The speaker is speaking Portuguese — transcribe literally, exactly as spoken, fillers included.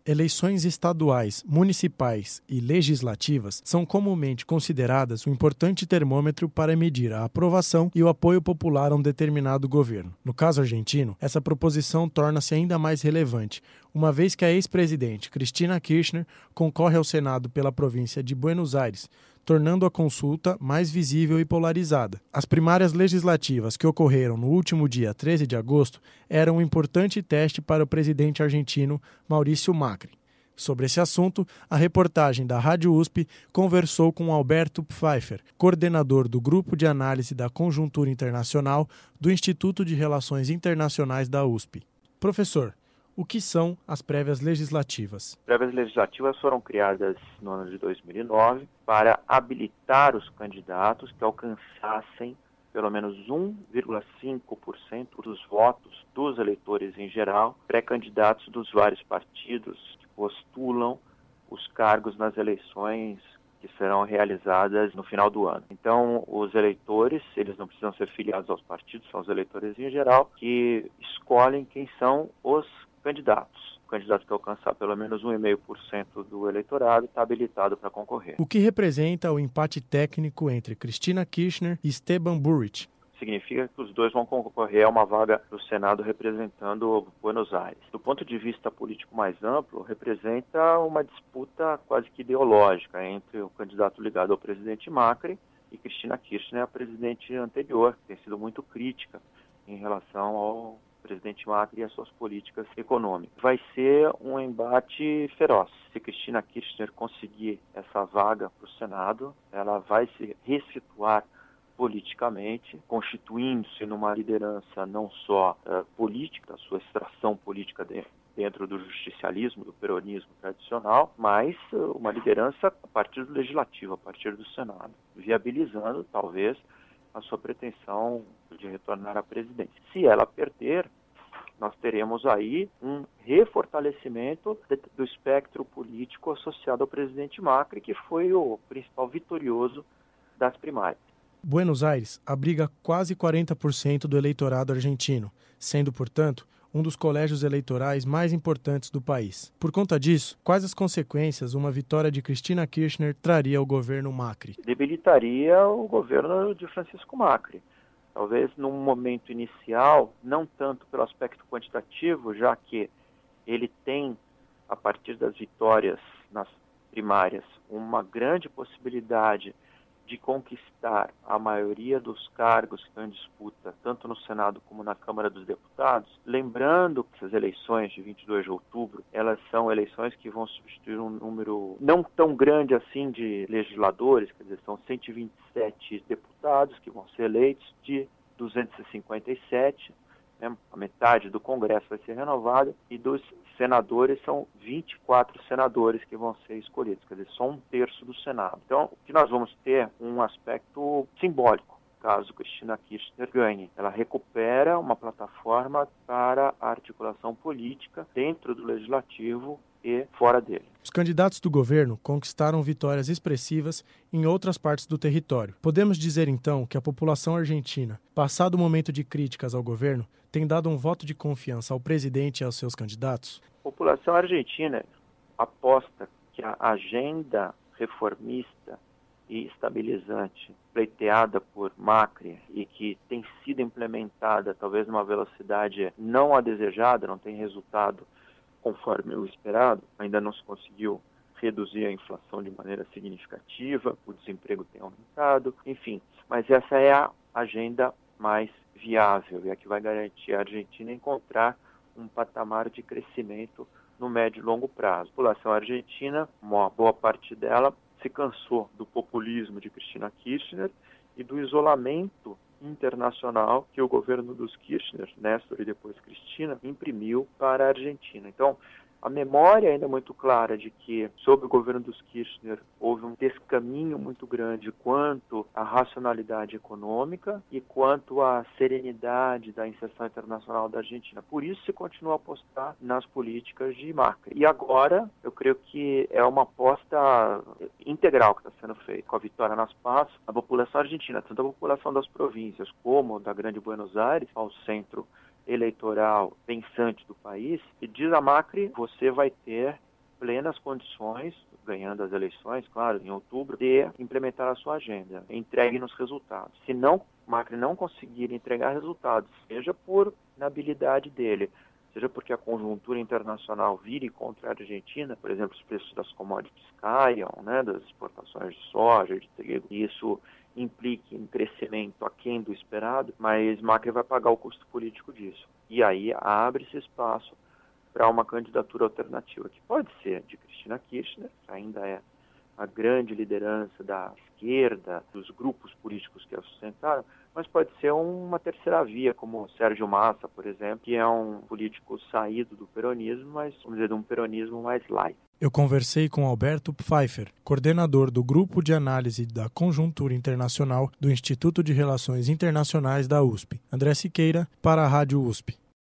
Eleições estaduais, municipais e legislativas são comumente consideradas um importante termômetro para medir a aprovação e o apoio popular a um determinado governo. No caso argentino, essa proposição torna-se ainda mais relevante, uma vez que a ex-presidente Cristina Kirchner concorre ao Senado pela província de Buenos Aires, tornando a consulta mais visível e polarizada. As primárias legislativas que ocorreram no último dia treze de agosto eram um importante teste para o presidente argentino Maurício Macri. Sobre esse assunto, a reportagem da Rádio U S P conversou com Alberto Pfeiffer, coordenador do Grupo de Análise da Conjuntura Internacional do Instituto de Relações Internacionais da U S P. Professor, o que são as prévias legislativas? As prévias legislativas foram criadas no ano de dois mil e nove para habilitar os candidatos que alcançassem pelo menos um vírgula cinco por cento dos votos dos eleitores em geral, pré-candidatos dos vários partidos que postulam os cargos nas eleições que serão realizadas no final do ano. Então, os eleitores, eles não precisam ser filiados aos partidos, são os eleitores em geral, que escolhem quem são os candidatos. O candidato que alcançar pelo menos um vírgula cinco por cento do eleitorado está habilitado para concorrer. O que representa o empate técnico entre Cristina Kirchner e Esteban Burrich? Significa que os dois vão concorrer a uma vaga no Senado representando Buenos Aires. Do ponto de vista político mais amplo, representa uma disputa quase que ideológica entre o candidato ligado ao presidente Macri e Cristina Kirchner, a presidente anterior, que tem sido muito crítica em relação ao presidente Macri e as suas políticas econômicas. Vai ser um embate feroz. Se Cristina Kirchner conseguir essa vaga para o Senado, ela vai se ressituar politicamente, constituindo-se numa liderança não só uh, política, da sua extração política de, dentro do justicialismo, do peronismo tradicional, mas uh, uma liderança a partir do legislativo, a partir do Senado, viabilizando, talvez, a sua pretensão de retornar à presidência. Se ela perder, nós teremos aí um refortalecimento do espectro político associado ao presidente Macri, que foi o principal vitorioso das primárias. Buenos Aires abriga quase quarenta por cento do eleitorado argentino, sendo, portanto, um dos colégios eleitorais mais importantes do país. Por conta disso, quais as consequências uma vitória de Cristina Kirchner traria ao governo Macri? Debilitaria o governo de Francisco Macri. Talvez num momento inicial, não tanto pelo aspecto quantitativo, já que ele tem, a partir das vitórias nas primárias, uma grande possibilidade de conquistar a maioria dos cargos que estão em disputa, tanto no Senado como na Câmara dos Deputados. Lembrando que essas eleições de vinte e dois de outubro, elas são eleições que vão substituir um número não tão grande assim de legisladores, quer dizer, são cento e vinte e sete deputados que vão ser eleitos de duzentos e cinquenta e sete, né, a metade do Congresso vai ser renovada, e dos senadores são vinte e quatro senadores que vão ser escolhidos, quer dizer, só um terço do Senado. Então, o que nós vamos ter um aspecto simbólico, caso Cristina Kirchner ganhe. Ela recupera uma plataforma para a articulação política dentro do legislativo e fora dele. Os candidatos do governo conquistaram vitórias expressivas em outras partes do território. Podemos dizer, então, que a população argentina, passado o momento de críticas ao governo, tem dado um voto de confiança ao presidente e aos seus candidatos? A população argentina aposta que a agenda reformista e estabilizante pleiteada por Macri e que tem sido implementada talvez numa velocidade não a desejada, não tem resultado conforme o esperado, ainda não se conseguiu reduzir a inflação de maneira significativa, o desemprego tem aumentado, enfim, mas essa é a agenda mais viável e a que vai garantir a Argentina encontrar um patamar de crescimento no médio e longo prazo. A população argentina, uma boa parte dela, se cansou do populismo de Cristina Kirchner e do isolamento internacional que o governo dos Kirchner, Néstor e depois Cristina, imprimiu para a Argentina. Então, a memória ainda é muito clara de que, sob o governo dos Kirchner, houve um descaminho muito grande quanto à racionalidade econômica e quanto à serenidade da inserção internacional da Argentina. Por isso se continua a apostar nas políticas de Macri. E agora, eu creio que é uma aposta integral que está sendo feita. Com a vitória nas PAS, a população argentina, tanto a população das províncias como da Grande Buenos Aires, ao centro eleitoral pensante do país, e diz a Macri, você vai ter plenas condições, ganhando as eleições, claro, em outubro, de implementar a sua agenda, entregue nos resultados. Se não, Macri não conseguir entregar resultados, seja por inabilidade dele, seja porque a conjuntura internacional vire contra a Argentina, por exemplo, os preços das commodities caiam, né, das exportações de soja, de trigo, e isso implique um crescimento aquém do esperado, mas Macri vai pagar o custo político disso. E aí abre-se espaço para uma candidatura alternativa, que pode ser de Cristina Kirchner, que ainda é a grande liderança da esquerda, dos grupos políticos que a sustentaram, mas pode ser uma terceira via, como Sérgio Massa, por exemplo, que é um político saído do peronismo, mas, vamos dizer, de um peronismo mais light. Eu conversei com Alberto Pfeiffer, coordenador do Grupo de Análise da Conjuntura Internacional do Instituto de Relações Internacionais da U S P. André Siqueira, para a Rádio U S P.